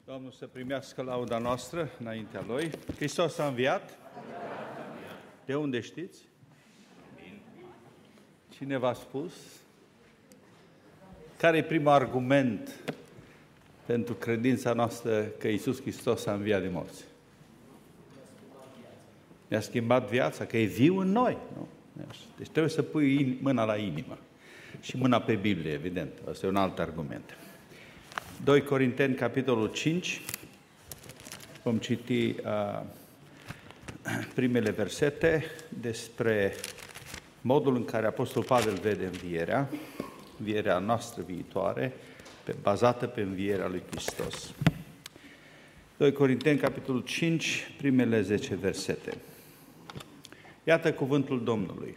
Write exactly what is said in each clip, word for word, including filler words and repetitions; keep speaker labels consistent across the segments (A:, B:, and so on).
A: Domnul să primească lauda noastră înaintea Lui. Hristos a înviat? De unde știți? Cine v-a spus? Care e primul argument pentru credința noastră că Iisus Hristos a înviat de morți? Ne-a schimbat viața, că e viu în noi. Nu? Deci trebuie să pui mâna la inimă. Și mâna pe Biblie, evident. Asta e un alt argument. doi Corinteni, capitolul cinci. Vom citi uh, primele versete despre modul în care Apostolul Pavel vede învierea, învierea noastră viitoare, pe, bazată pe învierea lui Hristos. doi Corinteni, capitolul cinci, primele zece versete. Iată cuvântul Domnului.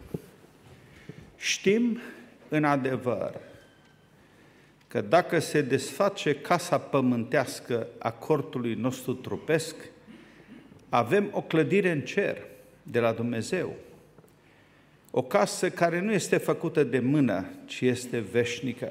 A: Știm în adevăr că dacă se desface casa pământească a cortului nostru trupesc, avem o clădire în cer de la Dumnezeu, o casă care nu este făcută de mână, ci este veșnică.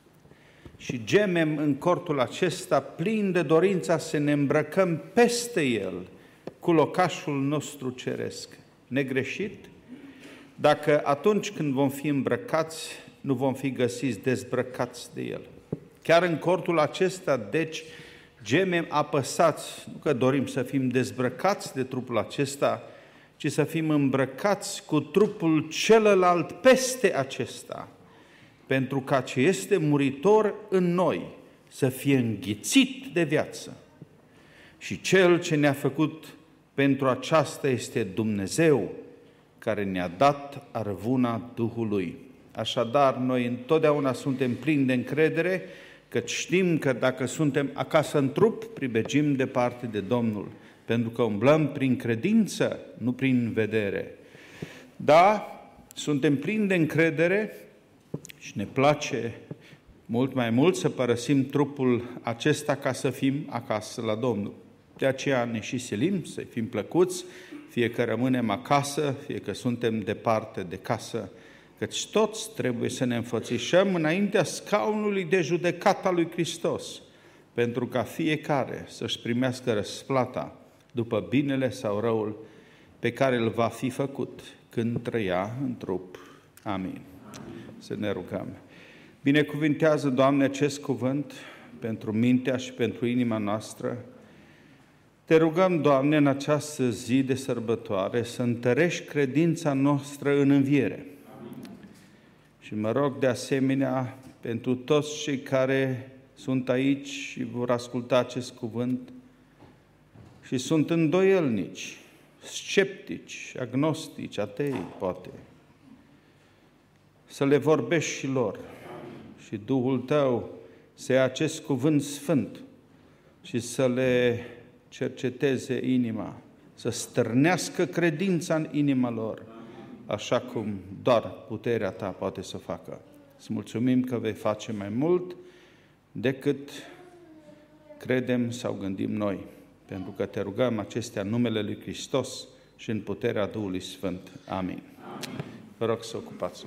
A: Și gemem în cortul acesta plin de dorința să ne îmbrăcăm peste el cu locașul nostru ceresc, negreșit, dacă atunci când vom fi îmbrăcați, nu vom fi găsiți dezbrăcați de el. Chiar în cortul acesta, deci, gemem apăsați, nu că dorim să fim dezbrăcați de trupul acesta, ci să fim îmbrăcați cu trupul celălalt peste acesta, pentru ca ce este muritor în noi să fie înghițit de viață. Și Cel ce ne-a făcut pentru aceasta este Dumnezeu, care ne-a dat arvuna Duhului. Așadar, noi întotdeauna suntem plini de încredere, că știm că dacă suntem acasă în trup, pribegim departe de Domnul, pentru că umblăm prin credință, nu prin vedere. Da, suntem plini de încredere și ne place mult mai mult să părăsim trupul acesta ca să fim acasă la Domnul. De aceea ne și silim să fim plăcuți, fie că rămânem acasă, fie că suntem departe de casă, căci toți trebuie să ne înfățișăm înaintea scaunului de judecată al lui Hristos, pentru ca fiecare să-și primească răsplata după binele sau răul pe care îl va fi făcut când trăia în trup. Amin. Să ne rugăm. Binecuvintează, Doamne, acest cuvânt pentru mintea și pentru inima noastră. Te rugăm, Doamne, în această zi de sărbătoare să întărești credința noastră în înviere. Și mă rog de asemenea pentru toți cei care sunt aici și vor asculta acest cuvânt și sunt îndoielnici, sceptici, agnostici, atei, poate, să le vorbești și lor și Duhul Tău să ia acest cuvânt sfânt și să le cerceteze inima, să stârnească credința în inima lor, așa cum doar puterea Ta poate să facă. Îți mulțumim că vei face mai mult decât credem sau gândim noi, pentru că Te rugăm acestea în numele Lui Hristos și în puterea Duhului Sfânt. Amin. Vă rog să ocupați.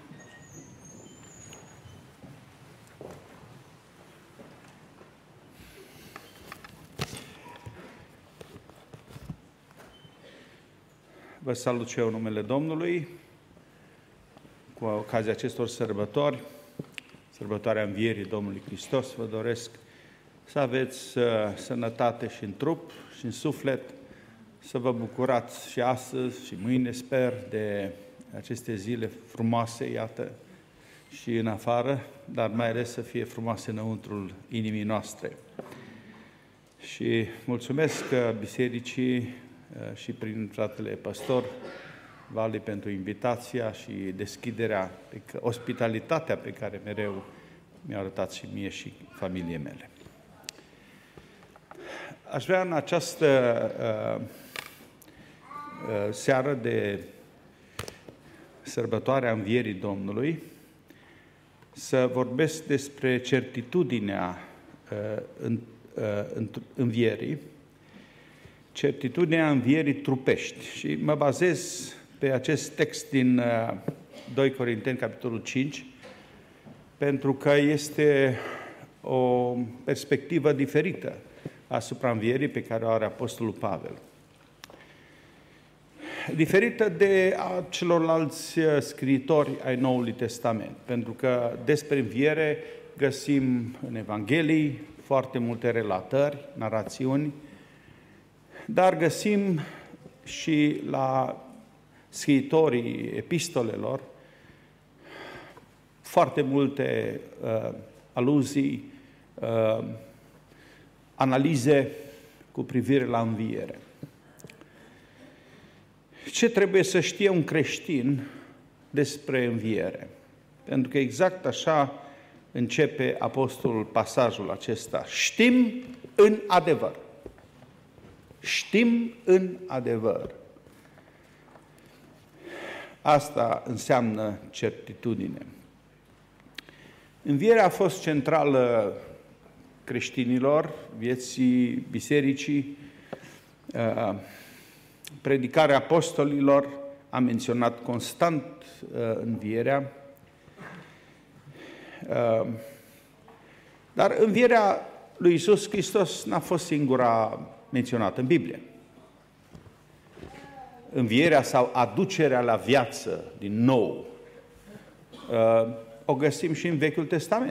A: Vă salut și eu în numele Domnului, cu ocazia acestor sărbători, sărbătoarea Învierii Domnului Hristos. Vă doresc să aveți uh, sănătate și în trup și în suflet, să vă bucurați și astăzi și mâine, sper, de aceste zile frumoase, iată, și în afară, dar mai ales să fie frumoase înăuntrul inimii noastre. Și mulțumesc bisericii și prin fratele păstor Vali pentru invitația și deschiderea, ospitalitatea pe care mereu mi-a arătat și mie și familiei mele. Aș vrea în această uh, uh, seară de sărbătoarea Învierii Domnului să vorbesc despre certitudinea uh, în, uh, învierii, certitudinea învierii trupești. Și mă bazez pe acest text din doi Corinteni, capitolul cinci, pentru că este o perspectivă diferită asupra învierii pe care o are Apostolul Pavel. Diferită de a celorlalți scriitori ai Noului Testament, pentru că despre înviere găsim în Evanghelii foarte multe relatări, narațiuni, dar găsim și la scriitorii epistolelor foarte multe uh, aluzii, uh, analize cu privire la înviere. Ce trebuie să știe un creștin despre înviere? Pentru că exact așa începe apostolul pasajul acesta. Știm în adevăr. Știm în adevăr. Asta înseamnă certitudine. Învierea a fost centrală creștinilor, vieții bisericii. Predicarea apostolilor a menționat constant învierea. Dar învierea lui Iisus Hristos n-a fost singura menționată în Biblie. Învierea sau aducerea la viață din nou o găsim și în Vechiul Testament.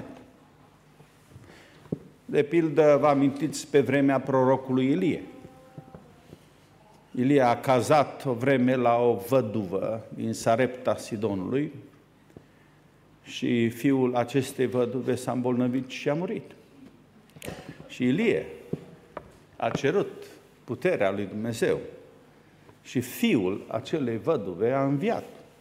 A: De pildă, vă amintiți pe vremea prorocului Ilie. Ilie a cazat o vreme la o văduvă din Sarepta Sidonului și fiul acestei văduve s-a îmbolnăvit și a murit. Și Ilie a cerut puterea lui Dumnezeu și fiul acelei văduve a înviat.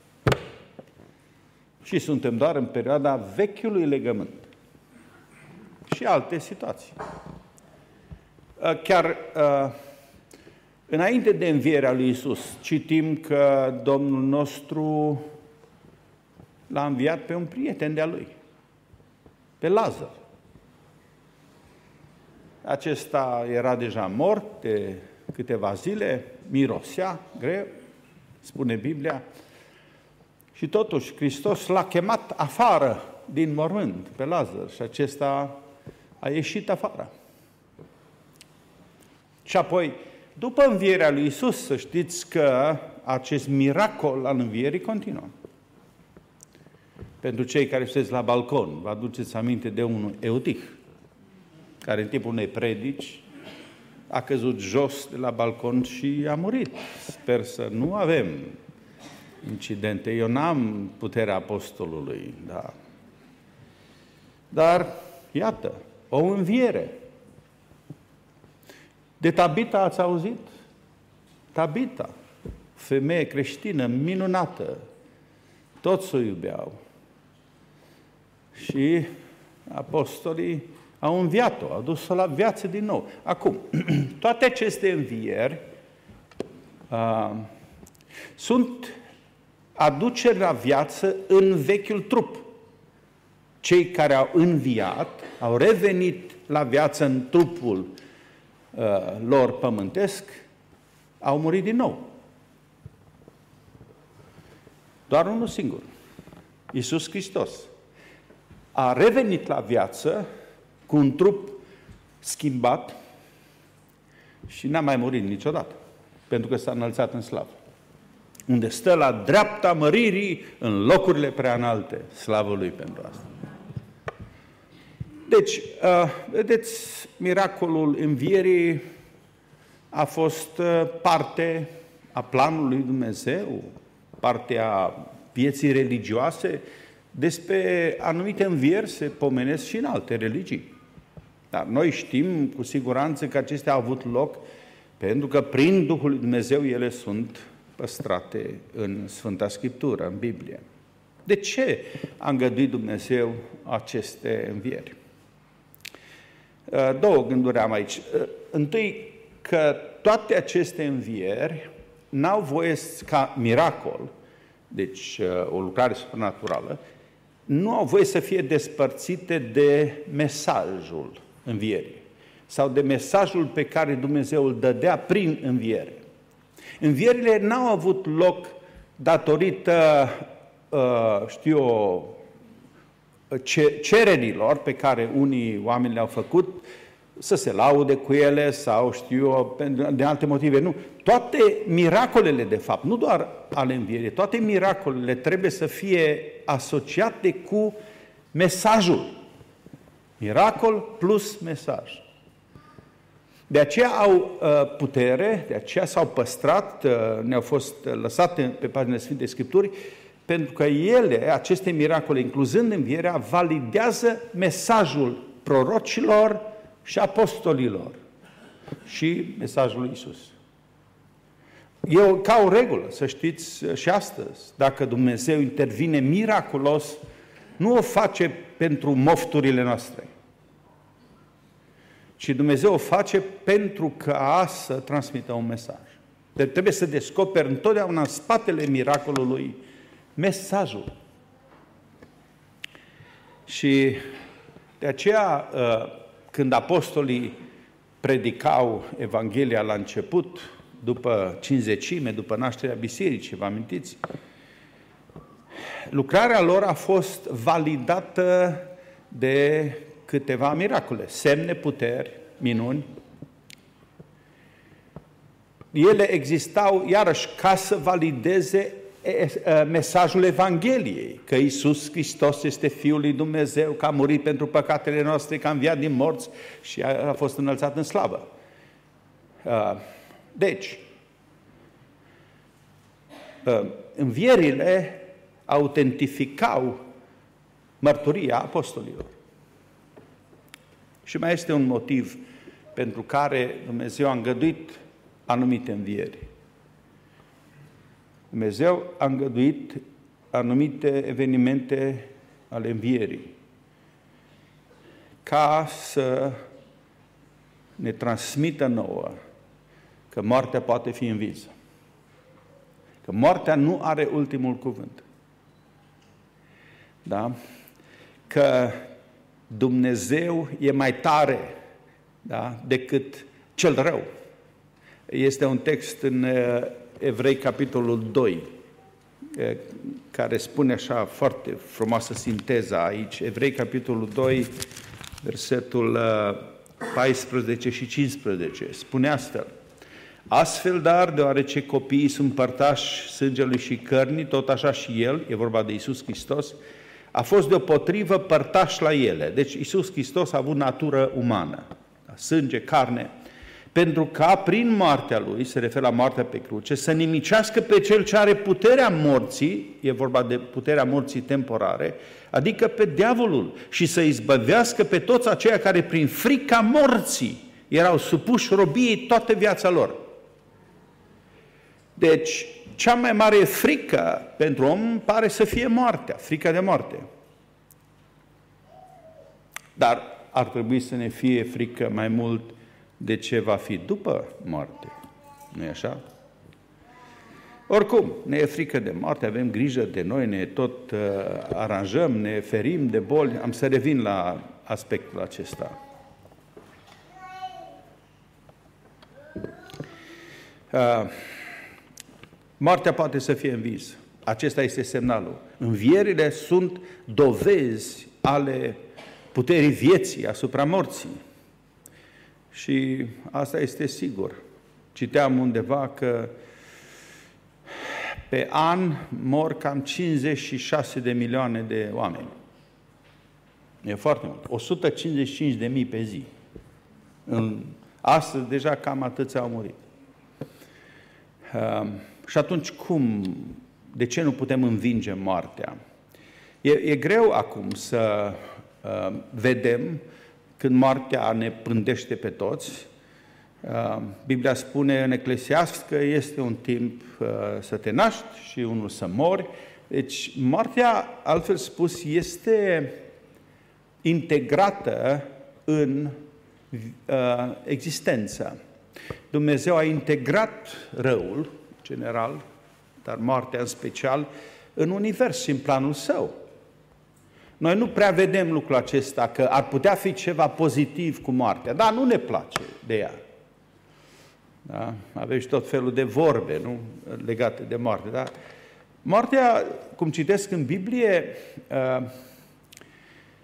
A: Și suntem doar în perioada vechiului legământ. Și alte situații. Chiar înainte de învierea lui Iisus, citim că Domnul nostru l-a înviat pe un prieten de-a lui, pe Lazar. Acesta era deja mort de câteva zile, mirosea greu, spune Biblia, și totuși Hristos l-a chemat afară din mormânt pe Lazar și acesta a ieșit afară. Și apoi, după învierea lui Iisus, să știți că acest miracol al învierii continuă. Pentru cei care sunteți la balcon, vă aduceți aminte de unul Eutih, care în timpul unei predici a căzut jos de la balcon și a murit. Sper să nu avem incidente. Eu n-am puterea apostolului, da. Dar, iată, o înviere. De Tabita ați auzit? Tabita, femeie creștină, minunată, toți o iubeau. Și apostolii au înviat-o, au dus-o la viață din nou. Acum, toate aceste învieri uh, sunt aduceri la viață în vechiul trup. Cei care au înviat, au revenit la viață în trupul uh, lor pământesc, au murit din nou. Doar unul singur, Iisus Hristos, a revenit la viață cu un trup schimbat și n-a mai murit niciodată, pentru că s-a înălțat în slavă, unde stă la dreapta măririi în locurile prea înalte. Slavă Lui pentru asta. Deci, vedeți, miracolul învierii a fost parte a planului lui Dumnezeu, parte a vieții religioase. Despre anumite învieri se pomenesc și în alte religii. Dar noi știm cu siguranță că acestea au avut loc pentru că prin Duhul lui Dumnezeu ele sunt păstrate în Sfânta Scriptură, în Biblie. De ce a îngăduit Dumnezeu aceste învieri? Două gânduri am aici. Întâi, că toate aceste învieri n-au voie ca miracol, deci o lucrare supranaturală, nu au voie să fie despărțite de mesajul învierii sau de mesajul pe care Dumnezeu îl dădea prin înviere. Învierile n-au avut loc datorită, știu eu, cererilor pe care unii oameni le-au făcut să se laude cu ele sau știu eu, de alte motive. Nu. Toate miracolele, de fapt, nu doar ale învierii, toate miracolele trebuie să fie asociate cu mesajul. Miracol plus mesaj. De aceea au putere, de aceea s-au păstrat, ne-au fost lăsate pe paginile Sfintei Scripturi, pentru că ele, aceste miracole, incluzând învierea, validează mesajul prorocilor și apostolilor și mesajul lui Iisus. Eu, ca o regulă, să știți și astăzi, dacă Dumnezeu intervine miraculos, nu o face pentru mofturile noastre, ci Dumnezeu o face pentru ca să transmită un mesaj. Deci trebuie să descoperi întotdeauna în spatele miracolului mesajul. Și de aceea, când apostolii predicau Evanghelia la început, după cincizecime, după nașterea bisericii, vă amintiți? Lucrarea lor a fost validată de câteva miracole, semne, puteri, minuni. Ele existau, iarăși, ca să valideze mesajul Evangheliei, că Iisus Hristos este Fiul lui Dumnezeu, că a murit pentru păcatele noastre, că a înviat din morți și a fost înălțat în slavă. Deci, învierile autentificau mărturia apostolilor. Și mai este un motiv pentru care Dumnezeu a îngăduit anumite învieri. Dumnezeu a îngăduit anumite evenimente ale învierii ca să ne transmită nouă că moartea poate fi învinsă. Că moartea nu are ultimul cuvânt. Da? Că Dumnezeu e mai tare, da, decât cel rău. Este un text în Evrei, capitolul doi, care spune așa foarte frumoasă sinteza aici. Evrei, capitolul doi, versetul paisprezece și cincisprezece. Spune astfel: astfel, dar, deoarece copiii sunt părtași sângelui și cărnii, tot așa și El, e vorba de Iisus Hristos, a fost deopotrivă părtaș la ele. Deci Iisus Hristos a avut natură umană, sânge, carne, pentru ca prin moartea Lui, se referă la moartea pe cruce, să nimicească pe Cel ce are puterea morții, e vorba de puterea morții temporare, adică pe diavolul, și să izbăvească pe toți aceia care prin frica morții erau supuși robiei toată viața lor. Deci, cea mai mare frică pentru om pare să fie moartea, frica de moarte. Dar ar trebui să ne fie frică mai mult de ce va fi după moarte. Nu-i așa? Oricum, ne e frică de moarte, avem grijă de noi, ne tot uh, aranjăm, ne ferim de boli. Am să revin la aspectul acesta. Uh, moartea poate să fie învinsă. Acesta este semnalul. Învierile sunt dovezi ale puterii vieții asupra morții. Și asta este sigur. Citeam undeva că pe an mor cam cincizeci și șase de milioane de oameni. E foarte mult. o sută cincizeci și cinci de mii pe zi. În, astăzi deja cam atâția au murit. Uh, și atunci cum, de ce nu putem învinge moartea? E, e greu acum să uh, vedem când moartea ne pândește pe toți. Uh, Biblia spune în Eclesiast că este un timp uh, să te naști și unul să mori. Deci moartea, altfel spus, este integrată în uh, existență. Dumnezeu a integrat răul, general, dar moartea în special, în univers și în planul Său. Noi nu prea vedem lucrul acesta, că ar putea fi ceva pozitiv cu moartea, dar nu ne place de ea. Da? Avem și tot felul de vorbe, nu? Legate de moarte. Da? Moartea, cum citesc în Biblie,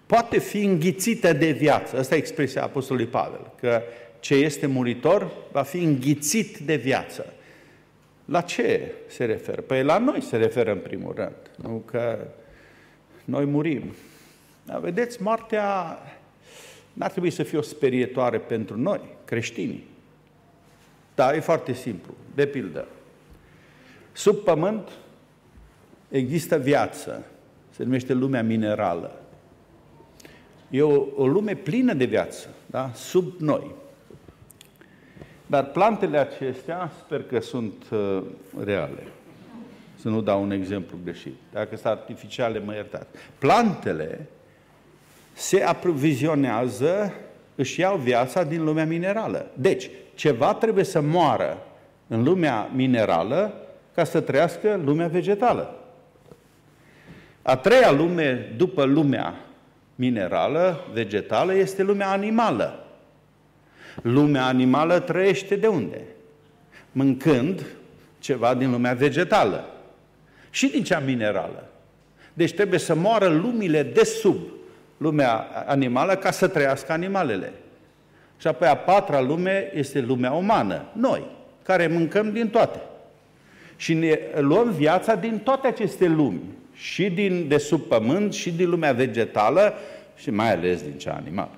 A: poate fi înghițită de viață. Asta e expresia Apostolului Pavel, că ce este muritor va fi înghițit de viață. La ce se referă? Păi la noi se referă în primul rând, nu că noi murim. Dar vedeți, moartea n-ar trebui să fie o sperietoare pentru noi, creștinii. Da, e foarte simplu. De pildă, sub pământ există viață, se numește lumea minerală. E o, o lume plină de viață, da? Sub noi. Dar plantele acestea, sper că sunt uh, reale. Să nu dau un exemplu greșit. Dacă sunt artificiale, mă iertați. Plantele se aprovizionează, își iau viața din lumea minerală. Deci, ceva trebuie să moară în lumea minerală ca să trăiască lumea vegetală. A treia lume, după lumea minerală, vegetală, este lumea animală. Lumea animală trăiește de unde? Mâncând ceva din lumea vegetală și din cea minerală. Deci trebuie să moară lumile de sub lumea animală ca să trăiască animalele. Și apoi a patra lume este lumea umană, noi, care mâncăm din toate. Și ne luăm viața din toate aceste lumi, și din de sub pământ, și din lumea vegetală, și mai ales din cea animală.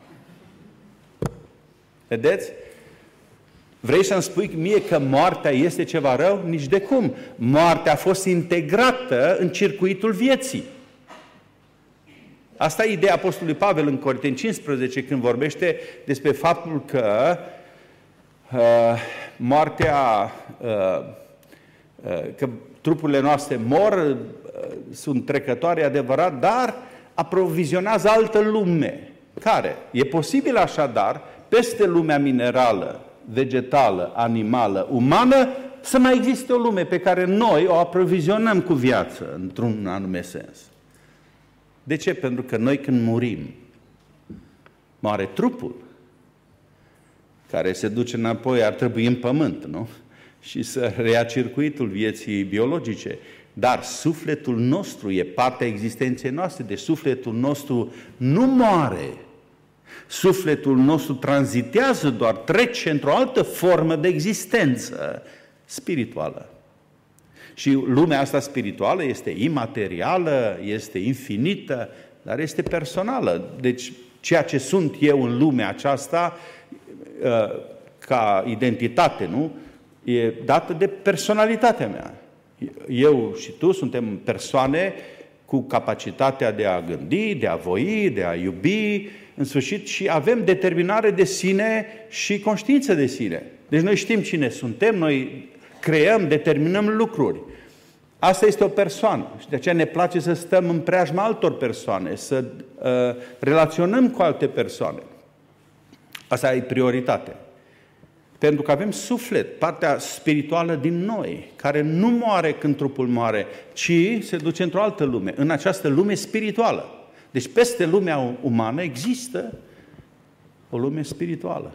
A: Vedeți? Vrei să-mi spui mie că moartea este ceva rău? Nici de cum. Moartea a fost integrată în circuitul vieții. Asta e ideea Apostolului Pavel în Corinteni cincisprezece, când vorbește despre faptul că uh, moartea, uh, uh, că trupurile noastre mor, uh, sunt trecătoare, adevărat, dar aprovizionează altă lume. Care? E posibil așadar, peste lumea minerală, vegetală, animală, umană, să mai existe o lume pe care noi o aprovizionăm cu viață, într-un anume sens. De ce? Pentru că noi când murim, moare trupul, care se duce înapoi, ar trebui în pământ, nu? Și să reia circuitul vieții biologice. Dar sufletul nostru e partea existenței noastre, deci sufletul nostru nu moare. Sufletul nostru tranzitează, doar trece într-o altă formă de existență spirituală. Și lumea asta spirituală este imaterială, este infinită, dar este personală. Deci ceea ce sunt eu în lumea aceasta ca identitate, nu? E dată de personalitatea mea. Eu și tu suntem persoane cu capacitatea de a gândi, de a voi, de a iubi, în sfârșit, și avem determinare de sine și conștiință de sine. Deci noi știm cine suntem, noi creăm, determinăm lucruri. Asta este o persoană și de aceea ne place să stăm în preajma altor persoane, să uh, relaționăm cu alte persoane. Asta e prioritate. Pentru că avem suflet, partea spirituală din noi, care nu moare când trupul moare, ci se duce într-o altă lume, în această lume spirituală. Deci peste lumea umană există o lume spirituală.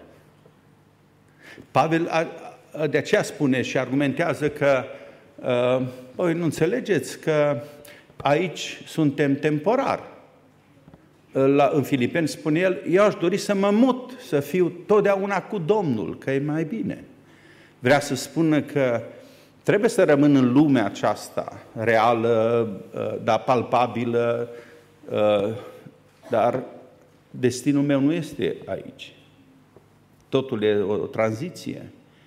A: Pavel de aceea spune și argumentează că Păi, nu înțelegeți că aici suntem temporari. La, în Filipeni spune el, eu aș dori să mă mut, să fiu totdeauna cu Domnul, că e mai bine. Vrea să spună că trebuie să rămân în lumea aceasta, reală, dar palpabilă, dar destinul meu nu este aici. Totul e o tranziție.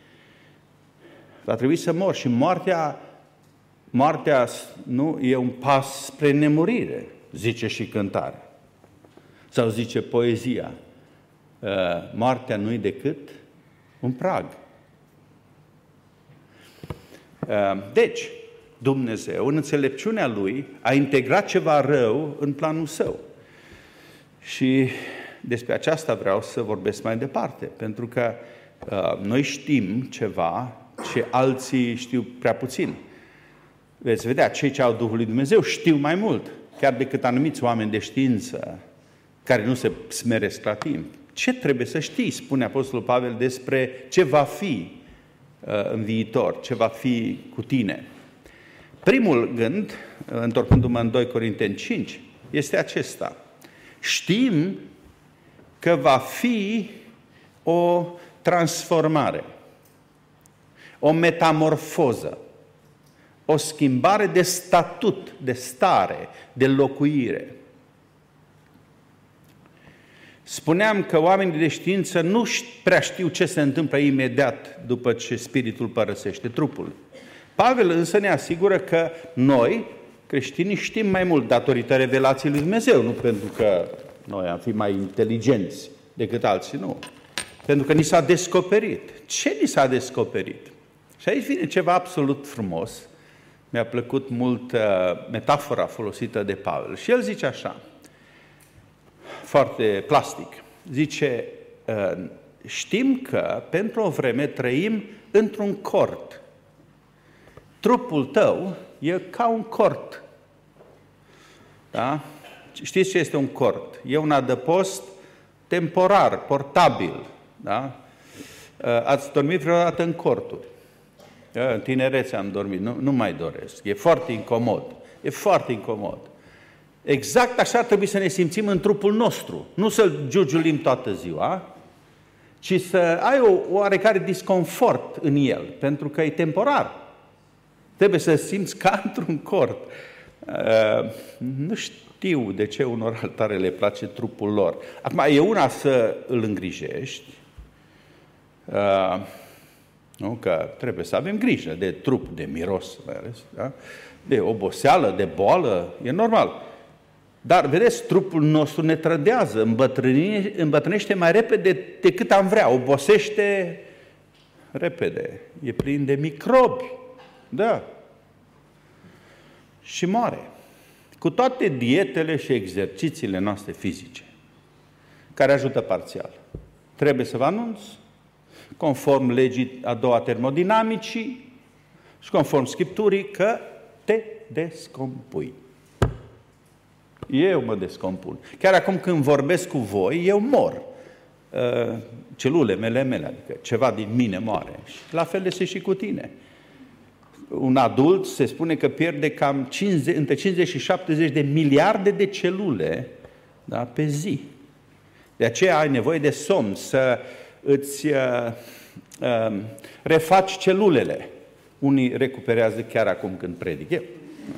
A: Va trebui să mor și moartea, moartea nu e un pas spre nemurire, zice și cântarea. Sau zice poezia, moartea nu-i decât un prag. Deci, Dumnezeu, în înțelepciunea Lui, a integrat ceva rău în planul Său. Și despre aceasta vreau să vorbesc mai departe, pentru că noi știm ceva ce alții știu prea puțin. Veți vedea, cei ce au Duhul lui Dumnezeu știu mai mult, chiar decât anumiți oameni de știință, care nu se smeresc la timp. Ce trebuie să știi, spune Apostolul Pavel, despre ce va fi uh, în viitor, ce va fi cu tine. Primul gând, întorcându-mă în doi Corinteni cinci, este acesta, Știm că va fi o transformare, o metamorfoză, o schimbare de statut, de stare, de locuire. Spuneam că oamenii de știință nu prea știu ce se întâmplă imediat după ce spiritul părăsește trupul. Pavel însă ne asigură că noi, creștinii, știm mai mult datorită revelației lui Dumnezeu, nu pentru că noi am fi mai inteligenți decât alții, nu. Pentru că ni s-a descoperit. Ce ni s-a descoperit? Și aici vine ceva absolut frumos. Mi-a plăcut mult uh, metafora folosită de Pavel. Și el zice așa, foarte plastic, zice, uh, știm că pentru o vreme trăim într-un cort. Trupul tău e ca un cort. Da? Știți ce este un cort? E un adăpost temporar, portabil. Da? Ați dormit vreodată în corturi? În tinerețe am dormit, nu, nu mai doresc. E foarte incomod. E foarte incomod. Exact așa ar trebui să ne simțim în trupul nostru. Nu să-l giugiulim toată ziua, ci să ai o oarecare disconfort în el, pentru că e temporar. Trebuie să simți ca într-un cort. Uh, nu știu de ce unor altare le place trupul lor. Acum, e una să îl îngrijești, uh, nu? Că trebuie să avem grijă de trup, de miros, mai ales, da? De oboseală, de boală, e normal. Dar, vedeți, trupul nostru ne trădează, îmbătrânește, îmbătrânește mai repede decât am vrea, obosește repede, e plin de microbi, da, și moare. Cu toate dietele și exercițiile noastre fizice, care ajută parțial. Trebuie să vă anunț, conform legii a doua termodinamicii și conform Scripturii, că te descompui. Eu mă descompun. Chiar acum când vorbesc cu voi, eu mor. Celulele mele, mele, adică ceva din mine moare. Și la fel este și cu tine. Un adult se spune că pierde cam cincizeci, între cincizeci și șaptezeci de miliarde de celule, da, pe zi. De aceea ai nevoie de somn, să îți uh, uh, refaci celulele. Unii recuperează chiar acum când predic eu.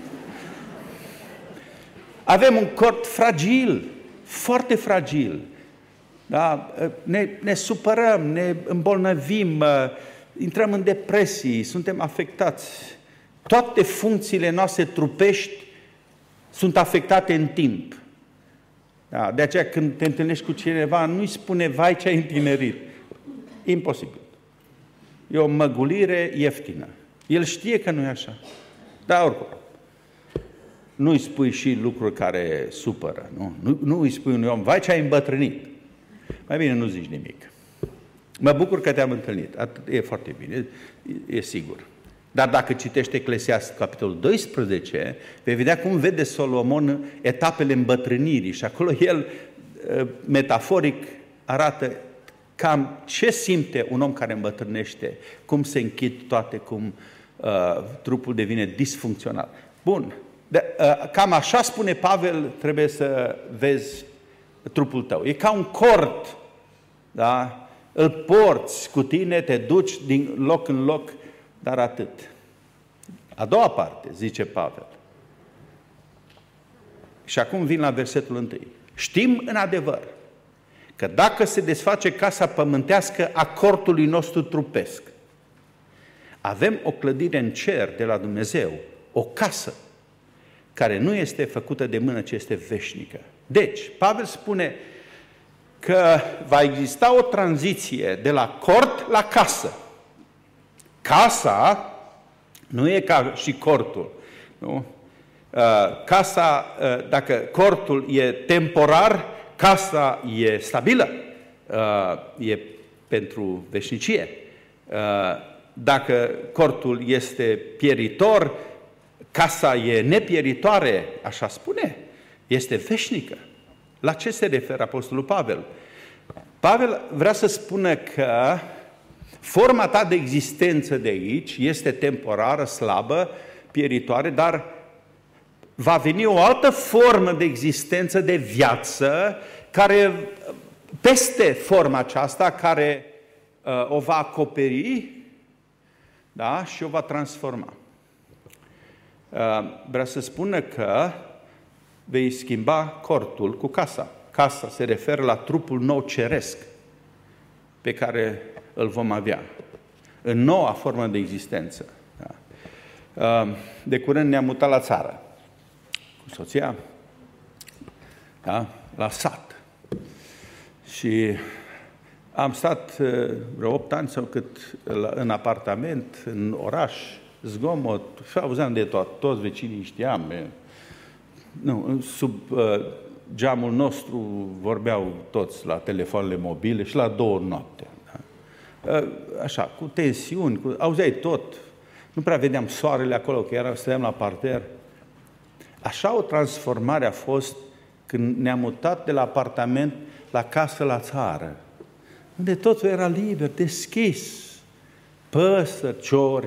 A: Avem un corp fragil, foarte fragil. Da? Ne, ne supărăm, ne îmbolnăvim, intrăm în depresii, suntem afectați. Toate funcțiile noastre trupești sunt afectate în timp. Da? De aceea când te întâlnești cu cineva, nu-i spune, vai ce ai întinerit. Imposibil. E o măgulire ieftină. El știe că nu e așa. Dar oricum. Nu îi spui și lucruri care supără. Nu, nu, nu îi spui unui om, vai ce ai îmbătrânit. Mai bine nu zici nimic. Mă bucur că te-am întâlnit. Atât, e foarte bine, e, e sigur. Dar dacă citești Eclesiastul, capitolul doisprezece, vei vedea cum vede Solomon etapele îmbătrânirii și acolo el, metaforic, arată cam ce simte un om care îmbătrânește, cum se închid toate, cum uh, trupul devine disfuncțional. Bun. De, uh, cam așa spune Pavel, trebuie să vezi trupul tău. E ca un cort, da? Îl porți cu tine, te duci din loc în loc, dar atât. A doua parte, zice Pavel. Și acum vin la versetul întâi. Știm în adevăr că dacă se desface casa pământească a cortului nostru trupesc, avem o clădire în cer de la Dumnezeu, o casă care nu este făcută de mână, ci este veșnică. Deci, Pavel spune că va exista o tranziție de la cort la casă. Casa nu e ca și cortul. Nu? Casa, dacă cortul e temporar, casa e stabilă, e pentru veșnicie. Dacă cortul este pieritor, casa e nepieritoare, așa spune, este veșnică. La ce se referă Apostolul Pavel? Pavel vrea să spună că forma ta de existență de aici este temporară, slabă, pieritoare, dar va veni o altă formă de existență, de viață, care peste forma aceasta, care uh, o va acoperi, da, și o va transforma. Uh, vreau să spună că vei schimba cortul cu casa. Casa se referă la trupul nou ceresc pe care îl vom avea, în noua formă de existență. Da. Uh, de curând ne-am mutat la țară, cu soția, da, la sat. Și am stat vreo opt ani sau cât în apartament, în oraș, zgomot, și auzeam de tot, toți vecinii știam. Nu, sub uh, geamul nostru vorbeau toți la telefoanele mobile și la două noapte. Da? Uh, așa, cu tensiuni, cu, auzeai tot. Nu prea vedeam soarele acolo, că era, stăteam la parter. Așa o transformare a fost când ne-am mutat de la apartament la casă la țară, unde totul era liber, deschis, păsări, ciori,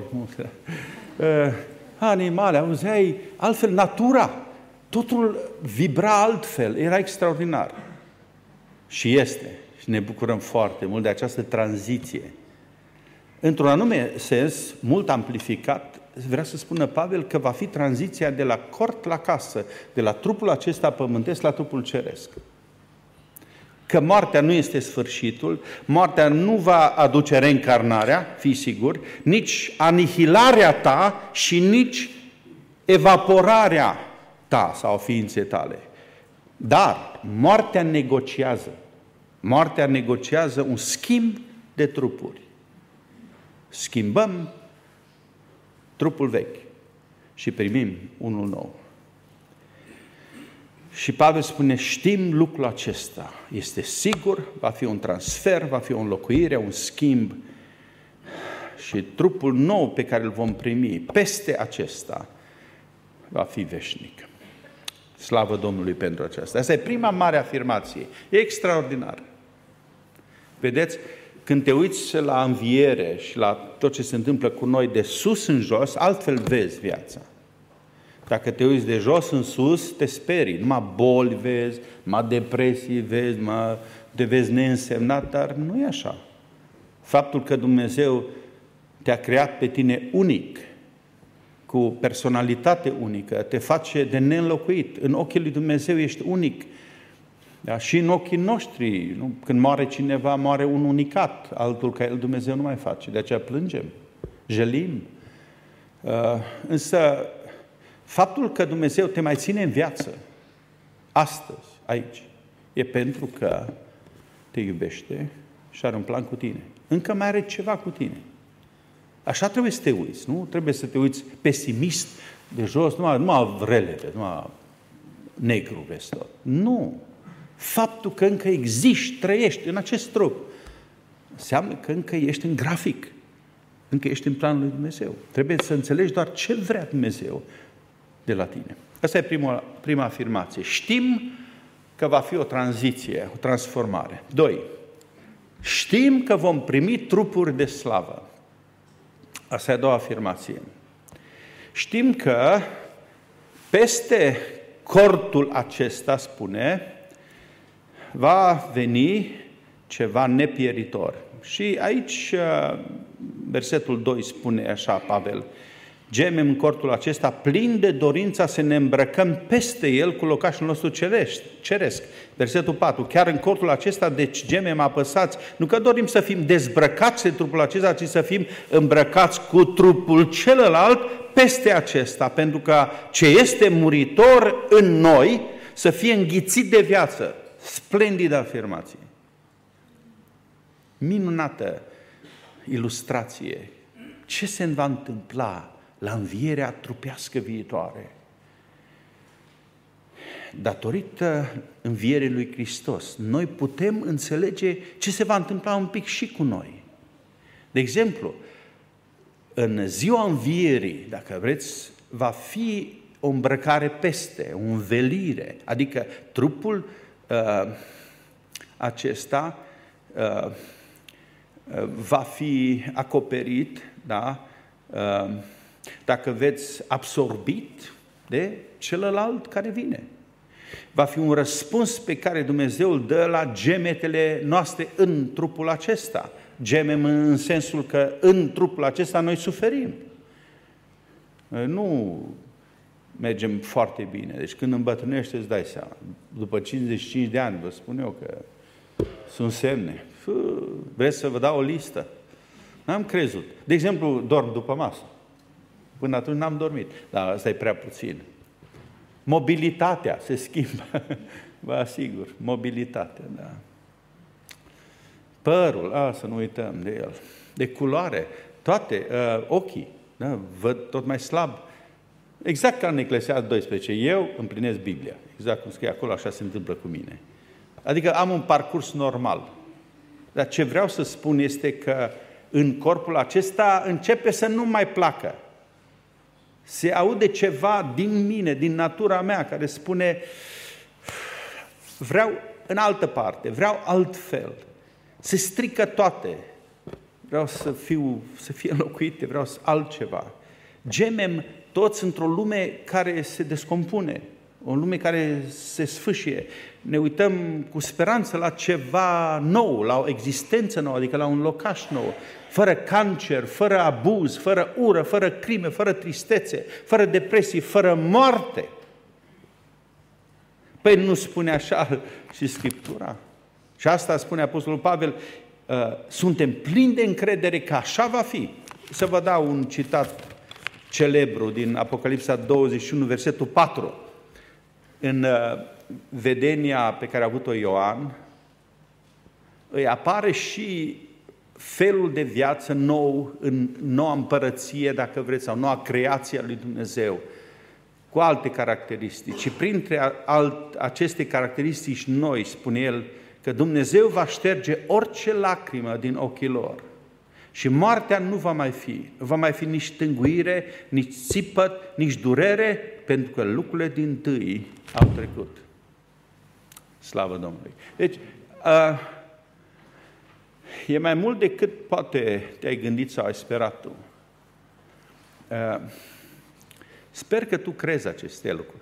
A: animale, auzeai altfel natura, totul vibra altfel, era extraordinar. Și este, și ne bucurăm foarte mult de această tranziție. Într-un anume sens, mult amplificat, vrea să spună Pavel că va fi tranziția de la cort la casă, de la trupul acesta pământesc la trupul ceresc. Că moartea nu este sfârșitul, moartea nu va aduce reîncarnarea, fii sigur, nici anihilarea ta și nici evaporarea ta sau ființei tale. Dar moartea negociază. Moartea negociază un schimb de trupuri. Schimbăm trupul vechi și primim unul nou. Și Pavel spune, știm lucrul acesta, este sigur, va fi un transfer, va fi o înlocuire, un schimb și trupul nou pe care îl vom primi peste acesta va fi veșnic. Slavă Domnului pentru aceasta. Asta e prima mare afirmație. E extraordinar. Vedeți, când te uiți la înviere și la tot ce se întâmplă cu noi de sus în jos, altfel vezi viața. Dacă te uiți de jos în sus, te sperii. Numai boli vezi, numai depresii vezi, numai te vezi neînsemnat, dar nu e așa. Faptul că Dumnezeu te-a creat pe tine unic, cu personalitate unică, te face de neînlocuit. În ochii lui Dumnezeu ești unic. Da? Și în ochii noștri, nu? Când moare cineva, moare un unicat, altul ca el Dumnezeu nu mai face. De aceea plângem, jălim. Uh, însă, faptul că Dumnezeu te mai ține în viață, astăzi, aici, e pentru că te iubește și are un plan cu tine. Încă mai are ceva cu tine. Așa trebuie să te uiți, nu? Trebuie să te uiți pesimist, de jos, numai, numai vrele, numai negru vezi tot. Nu! Faptul că încă existi, trăiești în acest trup, înseamnă că încă ești în grafic, încă ești în planul lui Dumnezeu. Trebuie să înțelegi doar ce vrea Dumnezeu de la tine. Asta e prima, prima afirmație. Știm că va fi o tranziție, o transformare. Doi, știm că vom primi trupuri de slavă. Asta e a doua afirmație. Știm că peste cortul acesta, spune, va veni ceva nepieritor. Și aici versetul doi spune așa, Pavel, gemem în cortul acesta plin de dorința să ne îmbrăcăm peste el cu locașul nostru ceresc. Versetul patru, chiar în cortul acesta, deci gemem apăsați, nu că dorim să fim dezbrăcați de trupul acesta, ci să fim îmbrăcați cu trupul celălalt peste acesta, pentru că ce este muritor în noi să fie înghițit de viață. Splendidă afirmație. Minunată ilustrație. Ce se va întâmpla la învierea trupească viitoare? Datorită învierii lui Hristos, noi putem înțelege ce se va întâmpla un pic și cu noi. De exemplu, în ziua învierii, dacă vreți, va fi o îmbrăcare peste, o învelire, adică trupul uh, acesta uh, va fi acoperit, da? Uh, dacă veți absorbit, de celălalt care vine. Va fi un răspuns pe care Dumnezeu îl dă la gemetele noastre în trupul acesta. Gemem în sensul că în trupul acesta noi suferim. Nu mergem foarte bine. Deci când îmbătrânești îți dai seama. După cincizeci și cinci de ani, vă spun eu că sunt semne. Vreți să vă dau o listă? N-am crezut. De exemplu, dorm după masă. Până atunci n-am dormit. Dar asta e prea puțin. Mobilitatea se schimbă. Vă asigur. Mobilitatea, da. Părul, a, să nu uităm de el. De culoare. Toate, uh, ochii. Da? Văd tot mai slab. Exact ca în Eclesiastes doisprezece. Eu împlinesc Biblia. Exact cum scrie acolo, așa se întâmplă cu mine. Adică am un parcurs normal. Dar ce vreau să spun este că în corpul acesta începe să nu mai placă. Se aude ceva din mine, din natura mea, care spune vreau în altă parte, vreau altfel. Se strică toate. Vreau să fiu, să fie înlocuite, vreau altceva. Gemem toți într-o lume care se descompune, o lume care se sfâșie. Ne uităm cu speranță la ceva nou, la o existență nouă, adică la un locaș nou, fără cancer, fără abuz, fără ură, fără crime, fără tristețe, fără depresii, fără moarte. Păi nu spune așa și Scriptura? Și asta spune Apostolul Pavel, suntem plini de încredere că așa va fi. Să vă dau un citat celebru din Apocalipsa douăzeci și unu, versetul patru. În vedenia pe care a avut-o Ioan, îi apare și felul de viață nou, în noua împărăție, dacă vreți, sau noua creație a lui Dumnezeu, cu alte caracteristici. Și printre alt, aceste caracteristici noi, spune el, că Dumnezeu va șterge orice lacrimă din ochii lor. Și moartea nu va mai fi. Va mai fi nici tânguire, nici țipăt, nici durere, pentru că lucrurile dintâi au trecut. Slavă Domnului! Deci, uh, e mai mult decât poate te-ai gândit sau ai sperat tu. Uh, sper că tu crezi aceste lucruri.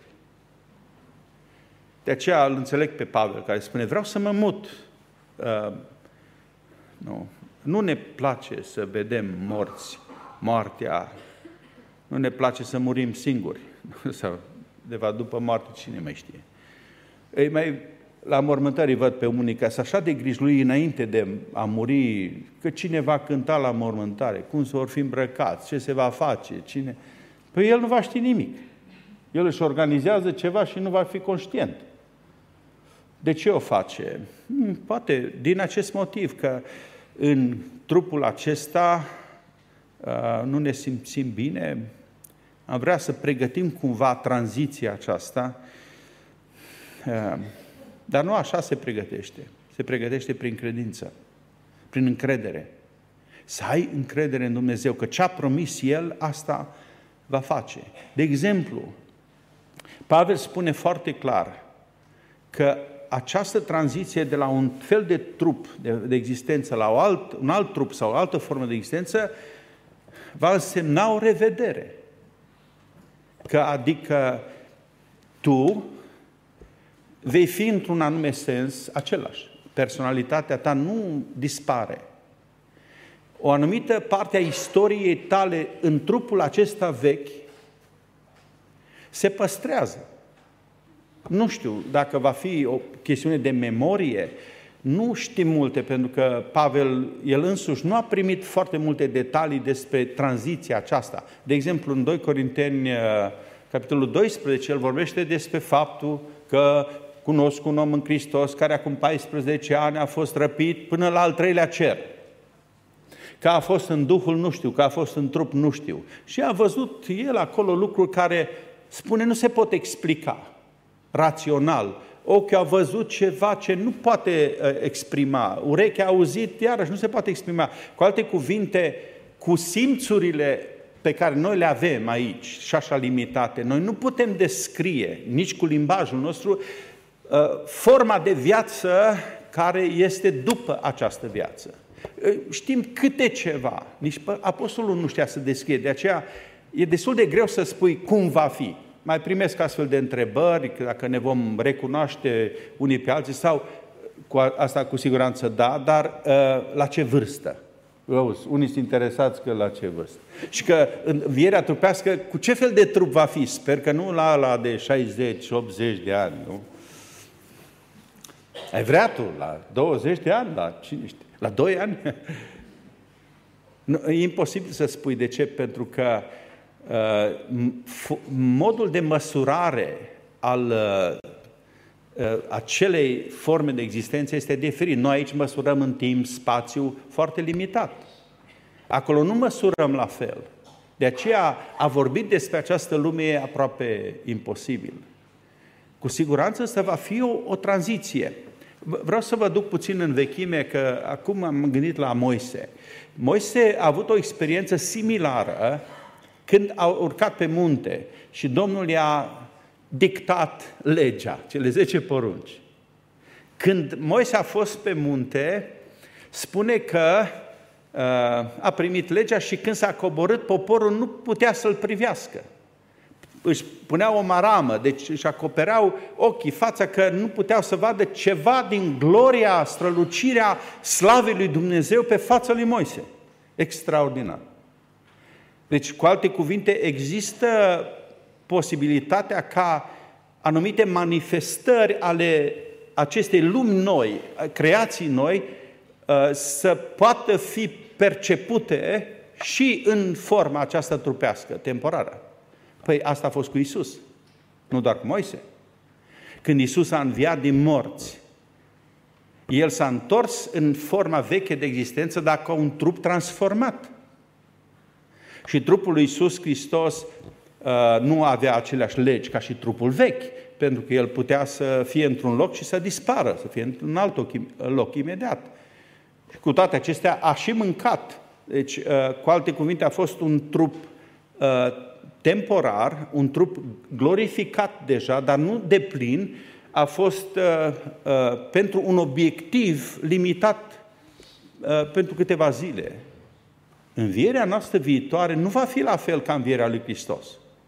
A: De aceea îl înțeleg pe Pavel, care spune, vreau să mă mut. Uh, nu. Nu ne place să vedem morți, moartea. Nu ne place să murim singuri. Sau, de fapt, după moarte, cine mai știe. Ei, mai, la mormântări văd pe unii că sunt așa de grijlui înainte de a muri, că cine va cânta la mormântare, cum se vor fi îmbrăcați, ce se va face, cine... Păi el nu va ști nimic. El își organizează ceva și nu va fi conștient. De ce o face? Poate din acest motiv, că în trupul acesta nu ne simțim bine, am vrea să pregătim cumva tranziția aceasta, dar nu așa se pregătește. Se pregătește prin credință, prin încredere. Să ai încredere în Dumnezeu, că ce a promis El, asta va face. De exemplu, Pavel spune foarte clar că această tranziție de la un fel de trup de, de existență la o alt, un alt trup sau o altă formă de existență va însemna o revedere. Că adică tu vei fi într-un anume sens același. Personalitatea ta nu dispare. O anumită parte a istoriei tale în trupul acesta vechi se păstrează. Nu știu dacă va fi o chestiune de memorie, nu știm multe, pentru că Pavel, el însuși, nu a primit foarte multe detalii despre tranziția aceasta. De exemplu, în doi Corinteni, capitolul doisprezece, el vorbește despre faptul că cunosc un om în Hristos care acum paisprezece ani a fost răpit până la al treilea cer. Că a fost în Duhul, nu știu, că a fost în trup, nu știu. Și a văzut el acolo lucruri care, spune, nu se pot explica rațional. Ochiul a văzut ceva ce nu poate exprima. Urechea a auzit, iarăși nu se poate exprima. Cu alte cuvinte, cu simțurile pe care noi le avem aici, și așa limitate, noi nu putem descrie, nici cu limbajul nostru, forma de viață care este după această viață. Știm câte ceva. Nici apostolul nu știa să descrie. De aceea e destul de greu să spui cum va fi. Mai primesc astfel de întrebări, dacă ne vom recunoaște unii pe alții, sau cu asta cu siguranță da, dar la ce vârstă? Unii sunt interesați că la ce vârstă. Și că învierea trupească, cu ce fel de trup va fi? Sper că nu la ala de șaizeci optzeci de ani, nu? Ai vrea tu la douăzeci de ani, la cine știe, la doi ani? E imposibil să spui de ce, pentru că uh, modul de măsurare al uh, acelei forme de existență este diferit. Noi aici măsurăm în timp, spațiu foarte limitat. Acolo nu măsurăm la fel. De aceea a vorbit despre această lume e aproape imposibil. Cu siguranță să va fi o, o tranziție. Vreau să vă duc puțin în vechime, că acum am gândit la Moise. Moise a avut o experiență similară când a urcat pe munte și Domnul i-a dictat legea, cele zece porunci. Când Moise a fost pe munte, spune că uh, a primit legea și când s-a coborât, poporul nu putea să-l privească. Își puneau o maramă, deci își acopereau ochii, fața, că nu puteau să vadă ceva din gloria, strălucirea slavei lui Dumnezeu pe fața lui Moise. Extraordinar. Deci, cu alte cuvinte, există posibilitatea ca anumite manifestări ale acestei lumi noi, creații noi, să poată fi percepute și în forma aceasta trupească, temporară. Păi asta a fost cu Iisus, nu doar cu Moise. Când Iisus a înviat din morți, El s-a întors în forma veche de existență, dar ca un trup transformat. Și trupul lui Iisus Hristos uh, nu avea aceleași legi ca și trupul vechi, pentru că El putea să fie într-un loc și să dispară, să fie într-un alt loc imediat. Și cu toate acestea a și mâncat. Deci, uh, cu alte cuvinte, a fost un trup uh, temporar, un trup glorificat deja, dar nu deplin, a fost uh, uh, pentru un obiectiv limitat uh, pentru câteva zile. Învierea noastră viitoare nu va fi la fel ca învierea lui Hristos.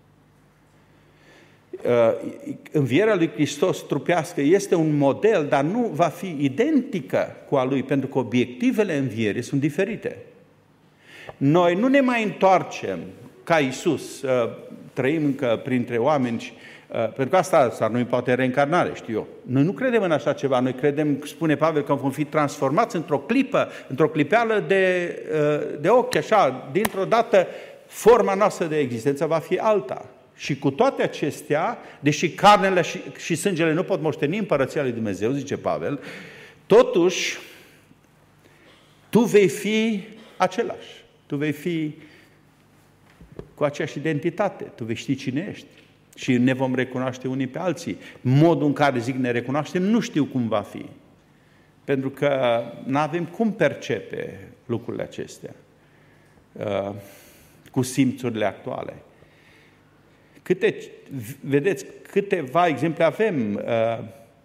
A: Uh, învierea lui Hristos trupească este un model, dar nu va fi identică cu a lui, pentru că obiectivele învierii sunt diferite. Noi nu ne mai întoarcem ca Iisus, trăim încă printre oameni, pentru că asta s-ar numi poate reîncarnare, știu eu. Noi nu credem în așa ceva, noi credem, spune Pavel, că vom fi transformați într-o clipă, într-o clipeală de, de ochi, așa, dintr-o dată forma noastră de existență va fi alta. Și cu toate acestea, deși carnele și, și sângele nu pot moșteni împărăția lui Dumnezeu, zice Pavel, totuși tu vei fi același, tu vei fi cu aceeași identitate, tu vei ști cine ești și ne vom recunoaște unii pe alții. Modul în care, zic, ne recunoaștem, nu știu cum va fi, pentru că nu avem cum percepe lucrurile acestea uh, cu simțurile actuale. Câte, vedeți, câteva exemple avem uh,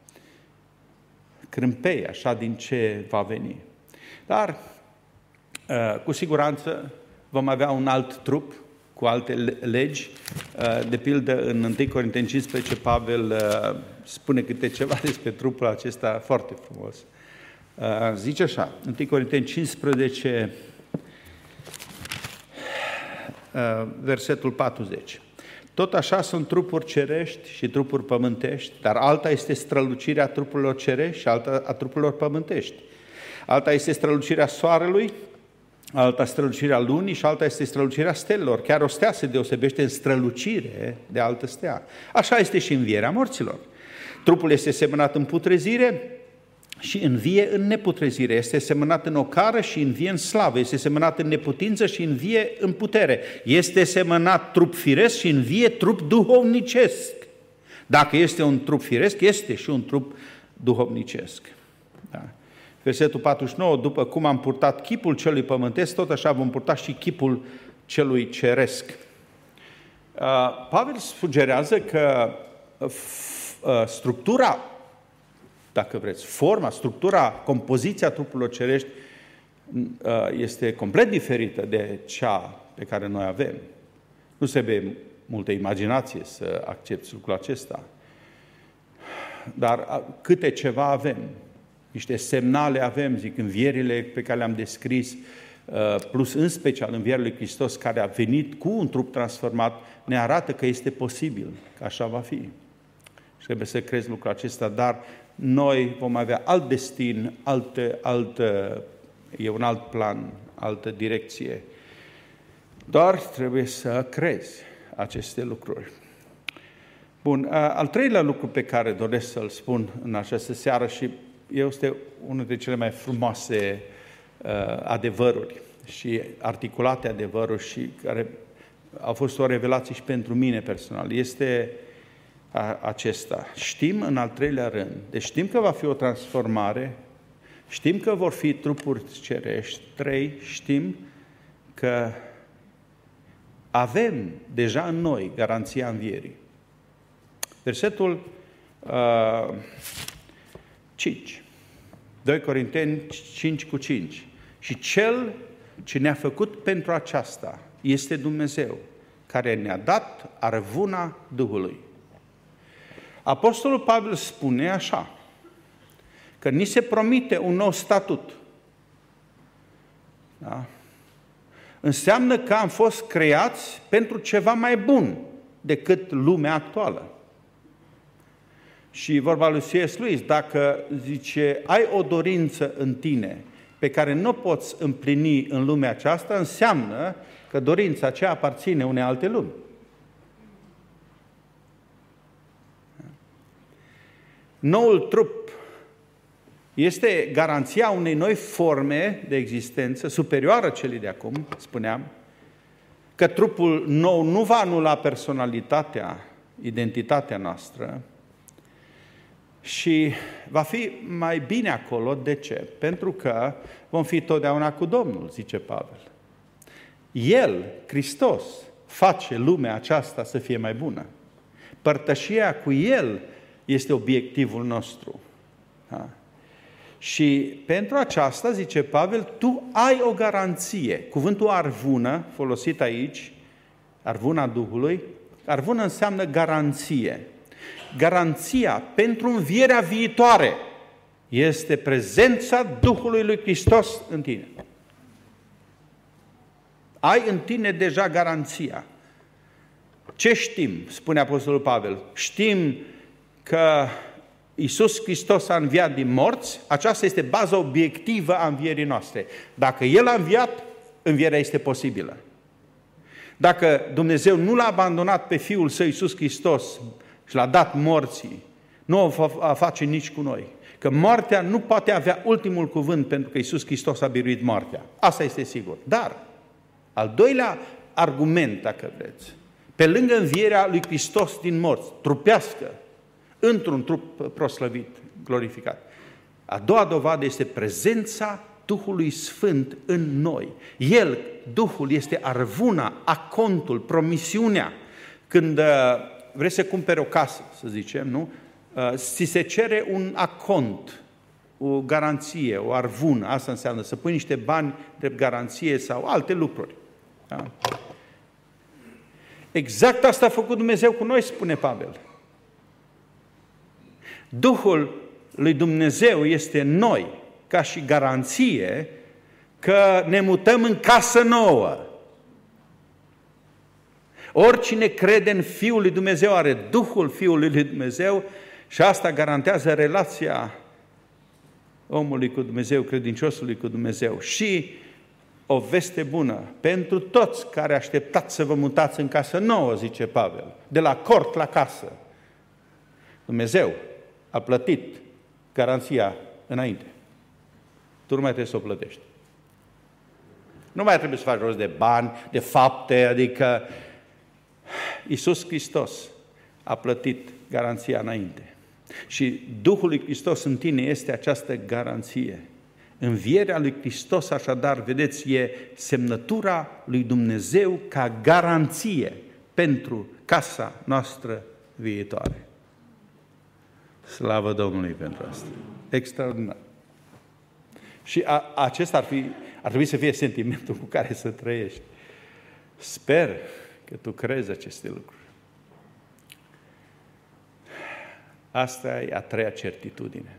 A: crâmpei, așa, din ce va veni. Dar, uh, cu siguranță, vom avea un alt trup, cu alte legi. De pildă, în întâi Corinteni cincisprezece, Pavel spune câte ceva despre trupul acesta foarte frumos. Zice așa, întâi Corinteni cincisprezece, versetul patruzeci. Tot așa sunt trupuri cerești și trupuri pământești, dar alta este strălucirea trupurilor cerești și alta a trupurilor pământești. Alta este strălucirea soarelui, alta strălucirea lunii și alta este strălucirea stelelor. Chiar o stea se deosebește în strălucire de altă stea. Așa este și învierea morților. Trupul este semănat în putrezire și învie în neputrezire. Este semănat în ocară și învie în slavă. Este semănat în neputință și învie în putere. Este semănat trup firesc și învie trup duhovnicesc. Dacă este un trup firesc, este și un trup duhovnicesc. Da. Versetul patruzeci și nouă, după cum am purtat chipul celui pământesc, tot așa vom purta și chipul celui ceresc. Pavel sugerează că structura, dacă vreți, forma, structura, compoziția trupurilor cerești este complet diferită de cea pe care noi avem. Nu se multă imaginație să accepți lucrul acesta. Dar câte ceva avem, niște semnale avem, zic, învierile pe care le-am descris, plus în special învierea lui Hristos care a venit cu un trup transformat, ne arată că este posibil, că așa va fi. Și trebuie să crezi lucrul acesta, dar noi vom avea alt destin, altă, altă, e un alt plan, altă direcție. Doar trebuie să crezi aceste lucruri. Bun, al treilea lucru pe care doresc să-l spun în această seară și este unul dintre cele mai frumoase uh, adevăruri și articulate adevăruri și care au fost o revelație și pentru mine personal, este a, acesta. Știm în al treilea rând, deci știm că va fi o transformare, știm că vor fi trupuri cerești, trei, știm că avem deja în noi garanția învierii. Versetul uh, cinci. doi Corinteni cinci cu cinci. Și Cel ce ne-a făcut pentru aceasta este Dumnezeu, care ne-a dat arvuna Duhului. Apostolul Pavel spune așa, că ni se promite un nou statut. Da? Înseamnă că am fost creați pentru ceva mai bun decât lumea actuală. Și vorba lui C S. Lewis, dacă, zice, ai o dorință în tine pe care nu poți împlini în lumea aceasta, înseamnă că dorința aceea aparține unei alte lumi. Noul trup este garanția unei noi forme de existență, superioară celei de acum, spuneam, că trupul nou nu va anula personalitatea, identitatea noastră și va fi mai bine acolo. De ce? Pentru că vom fi totdeauna cu Domnul, zice Pavel. El, Hristos, face lumea aceasta să fie mai bună. Părtășia cu El este obiectivul nostru. Da? Și pentru aceasta, zice Pavel, tu ai o garanție. Cuvântul arvună, folosit aici, arvuna Duhului, arvună înseamnă garanție. Garanția pentru învierea viitoare este prezența Duhului lui Hristos în tine. Ai în tine deja garanția. Ce știm, spune Apostolul Pavel? Știm că Iisus Hristos a înviat din morți, aceasta este baza obiectivă a învierii noastre. Dacă El a înviat, învierea este posibilă. Dacă Dumnezeu nu l-a abandonat pe Fiul Său Iisus Hristos și l-a dat morții, nu o va face nici cu noi. Că moartea nu poate avea ultimul cuvânt pentru că Iisus Hristos a biruit moartea. Asta este sigur. Dar, al doilea argument, dacă vreți, pe lângă învierea lui Hristos din morți, trupească, într-un trup proslăvit, glorificat. A doua dovadă este prezența Duhului Sfânt în noi. El, Duhul, este arvuna, acontul, promisiunea. Când vrei să cumperi o casă, să zicem, nu? Ți se cere un acont, o garanție, o arvună. Asta înseamnă să pui niște bani de garanție sau alte lucruri. Da? Exact asta a făcut Dumnezeu cu noi, spune Pavel. Duhul lui Dumnezeu este în noi, ca și garanție că ne mutăm în casă nouă. Oricine crede în Fiul lui Dumnezeu are Duhul Fiului lui Dumnezeu și asta garantează relația omului cu Dumnezeu, credinciosului cu Dumnezeu. Și o veste bună pentru toți care așteptați să vă mutați în casă nouă, zice Pavel, de la cort la casă. Dumnezeu a plătit garanția înainte. Tu nu mai trebuie să o plătești. Nu mai trebuie să faci rost de bani, de fapte, adică Iisus Hristos a plătit garanția înainte. Și Duhul lui Hristos în tine este această garanție. Învierea lui Hristos, așadar, vedeți, e semnătura lui Dumnezeu ca garanție pentru casa noastră viitoare. Slavă Domnului pentru asta. Extraordinar. Și a, acesta ar, fi, ar trebui să fie sentimentul cu care să trăiești. Sper că tu crezi aceste lucruri. Asta e a treia certitudine.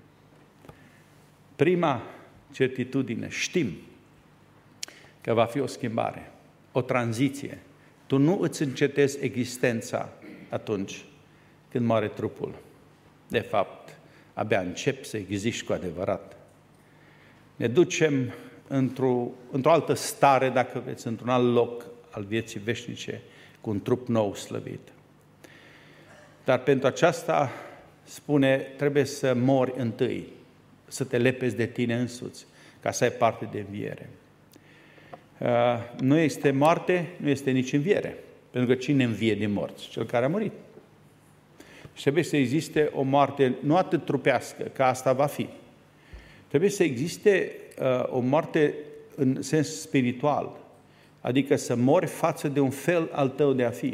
A: Prima certitudine, știm că va fi o schimbare, o tranziție. Tu nu îți încetezi existența atunci când moare trupul. De fapt, abia începi să existi cu adevărat. Ne ducem într-o, într-o altă stare, dacă vreți, într-un alt loc al vieții veșnice, cu un trup nou slăvit. Dar pentru aceasta, spune, trebuie să mori întâi, să te lepezi de tine însuți, ca să ai parte de înviere. Nu este moarte, nu este nici înviere, pentru că cine învie din morți? Cel care a murit. Și trebuie să existe o moarte, nu atât trupească, că asta va fi. Trebuie să existe uh, o moarte în sens spiritual, adică să mori față de un fel al tău de a fi,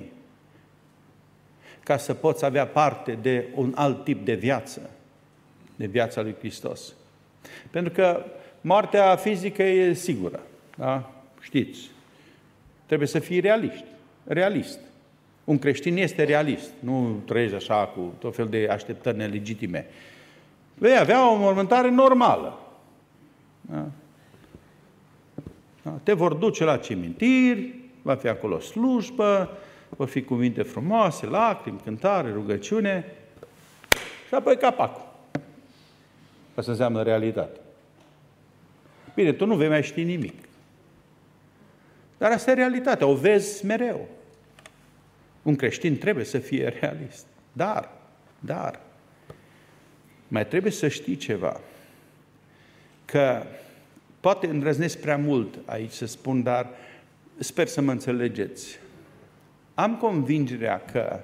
A: ca să poți avea parte de un alt tip de viață, de viața lui Hristos. Pentru că moartea fizică e sigură, da? Știți, trebuie să fii realiști, realist. Un creștin este realist, nu trăiești așa cu tot fel de așteptări nelegitime. Vei avea o mormântare normală. Da? Da? Te vor duce la cimitiri, va fi acolo slujbă, vor fi cuvinte frumoase, lacrimi, cântare, rugăciune și apoi capacul. Asta înseamnă realitate. Bine, tu nu vei mai ști nimic. Dar asta e realitatea, o vezi mereu. Un creștin trebuie să fie realist. Dar, dar, mai trebuie să știi ceva. Că poate îndrăznesc prea mult aici să spun, dar sper să mă înțelegeți. Am convingerea că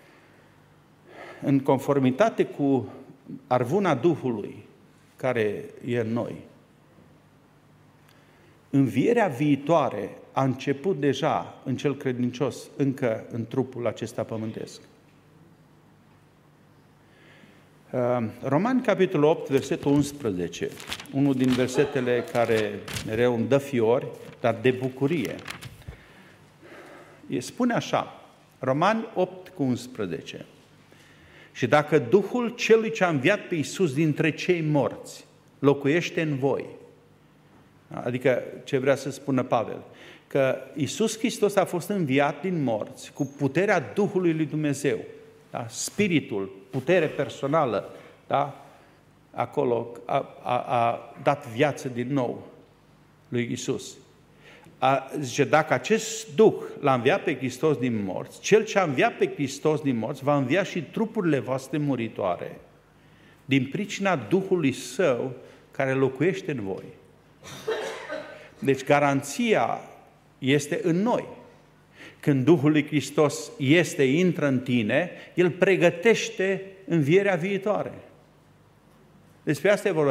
A: în conformitate cu arvuna Duhului care e în noi, învierea viitoare a început deja în cel credincios, încă în trupul acesta pământesc. Romani, capitolul opt, versetul unsprezece, unul din versetele care mereu îmi dă fiori, dar de bucurie. Spune așa, Romani opt cu unsprezece. Și dacă Duhul celui ce a înviat pe Iisus dintre cei morți locuiește în voi, adică ce vrea să spună Pavel, că Iisus Hristos a fost înviat din morți cu puterea Duhului lui Dumnezeu, da? Spiritul, putere personală, da? Acolo a, a, a dat viață din nou lui Iisus. A, zice, dacă acest Duh l-a înviat pe Hristos din morți, cel ce a înviat pe Hristos din morți va învia și trupurile voastre muritoare din pricina Duhului Său care locuiește în voi. Deci garanția este în noi. Când Duhul lui Hristos este, intră în tine, El pregătește învierea viitoare. Despre asta e vorba.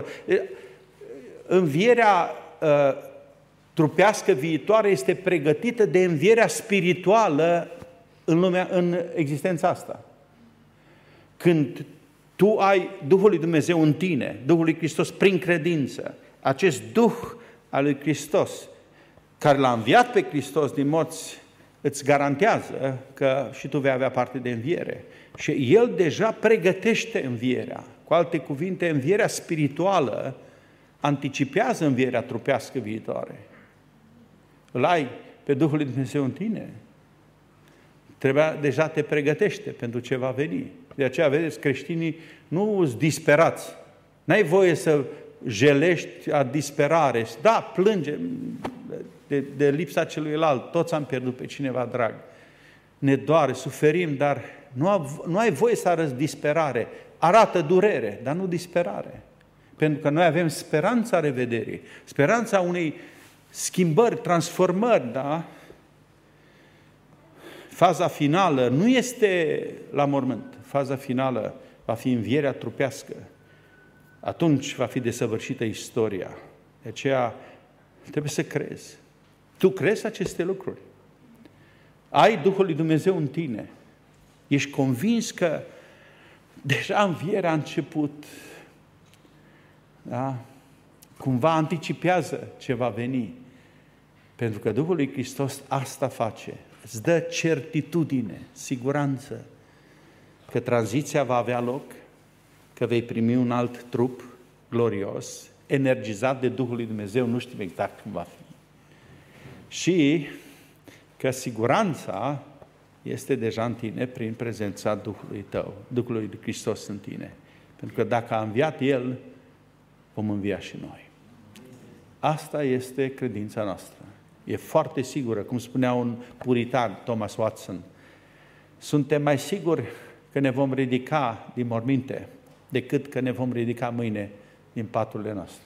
A: Învierea uh, trupească viitoare este pregătită de învierea spirituală în lumea, în existența asta. Când tu ai Duhul lui Dumnezeu în tine, Duhul lui Hristos prin credință, acest Duh al lui Hristos, care l-a înviat pe Hristos din morți, îți garantează că și tu vei avea parte de înviere. Și El deja pregătește învierea. Cu alte cuvinte, învierea spirituală anticipează învierea trupească viitoare. Îl ai pe Duhul lui Dumnezeu în tine. Trebuia, deja te pregătește pentru ce va veni. De aceea, vedeți, creștinii nu sunt disperați. N-ai voie să jelești a disperare. Da, plânge de, de lipsa celuilalt. Toți am pierdut pe cineva drag. Ne doare, suferim, dar nu, nu ai voie să arăți disperare. Arată durere, dar nu disperare. Pentru că noi avem speranța revederii, speranța unei schimbări, transformări, da? Faza finală nu este la mormânt. Faza finală va fi învierea trupească. Atunci va fi desăvârșită istoria. De aceea trebuie să crezi. Tu crezi aceste lucruri. Ai Duhul lui Dumnezeu în tine. Ești convins că deja învierea a început. Da? Cumva anticipează ce va veni. Pentru că Duhul lui Hristos asta face. îți dă certitudine, siguranță că tranziția va avea loc, că vei primi un alt trup glorios, energizat de Duhul lui Dumnezeu, nu știm exact cum va fi. Și că siguranța este deja în tine prin prezența Duhului tău, Duhului de Hristos în tine. Pentru că dacă a înviat El, vom învia și noi. Asta este credința noastră. E foarte sigură, cum spunea un puritan, Thomas Watson. Suntem mai siguri că ne vom ridica din morminte decât că ne vom ridica mâine din paturile noastre.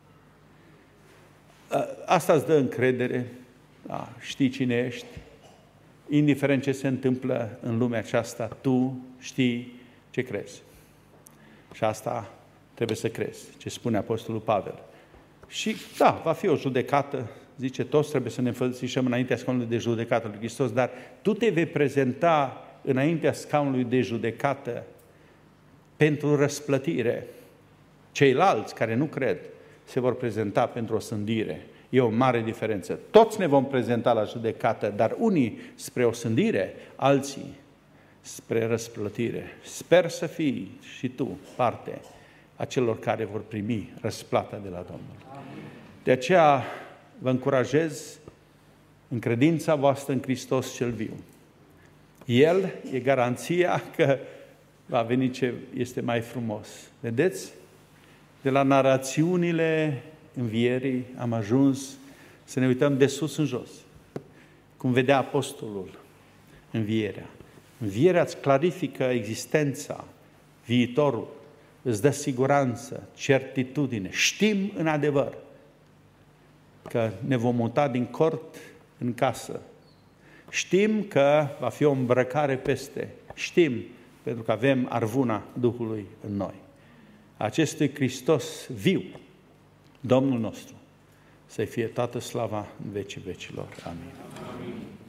A: Asta îți dă încredere, da, știi cine ești, indiferent ce se întâmplă în lumea aceasta, tu știi ce crezi. Și asta trebuie să crezi, ce spune Apostolul Pavel. Și da, va fi o judecată, zice, toți trebuie să ne înfățișăm înaintea scaunului de judecată lui Hristos, dar tu te vei prezenta înaintea scaunului de judecată pentru răsplătire. Ceilalți care nu cred se vor prezenta pentru o sândire. E o mare diferență. Toți ne vom prezenta la judecată, dar unii spre o sândire, alții spre răsplătire. Sper să fii și tu parte a celor care vor primi răsplata de la Domnul. De aceea vă încurajez în credința voastră în Hristos cel viu. El e garanția că va veni ce este mai frumos. Vedeți? De la narațiunile învierii am ajuns să ne uităm de sus în jos. Cum vedea apostolul învierea. Învierea îți clarifică existența, viitorul, îți dă siguranță, certitudine. Știm în adevăr că ne vom muta din cort în casă. Știm că va fi o îmbrăcare peste. Știm, pentru că avem arvuna Duhului în noi. Acestui Hristos viu, Domnul nostru, să-i fie toată slava în vecii vecilor. Amin. Amin.